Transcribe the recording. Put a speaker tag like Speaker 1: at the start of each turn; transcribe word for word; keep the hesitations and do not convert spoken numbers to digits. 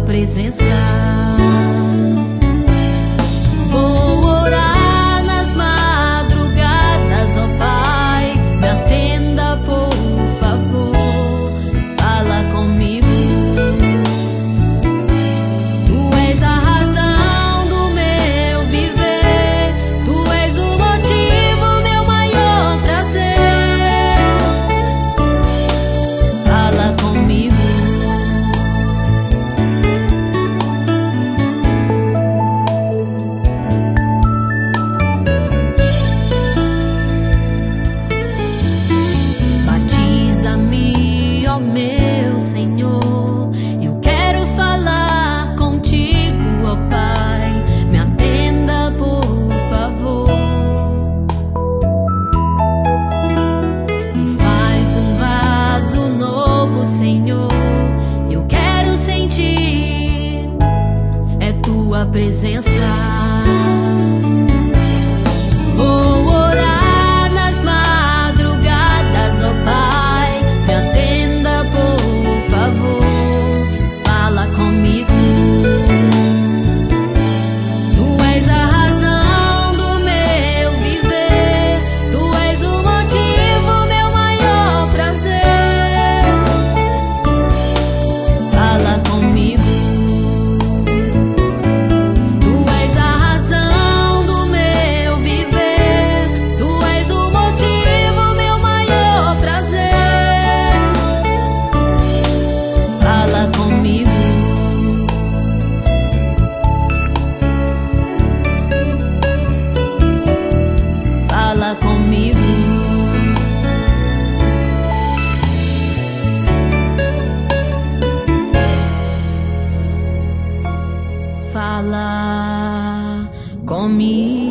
Speaker 1: presença. Vou orar nas madrugadas, ó Pai, me atenda por favor, fala comigo. Tu és a razão do meu viver, Tu és o motivo, meu maior prazer. Fala comigo. Batiza-me, ó meu Senhor, eu quero falar contigo, ó Pai, me atenda por favor. Me faz um vaso novo, Senhor, eu quero sentir é Tua presença. Vou orar nas madrugadas, ó Pai, me atenda por favor, fala comigo. Tu és a razão do meu viver, Tu és o motivo, meu maior prazer. Fala comigo. Tu és a razão do meu viver, Tu és o motivo, meu maior prazer. Fala comigo. Fala comigo. Fala comigo.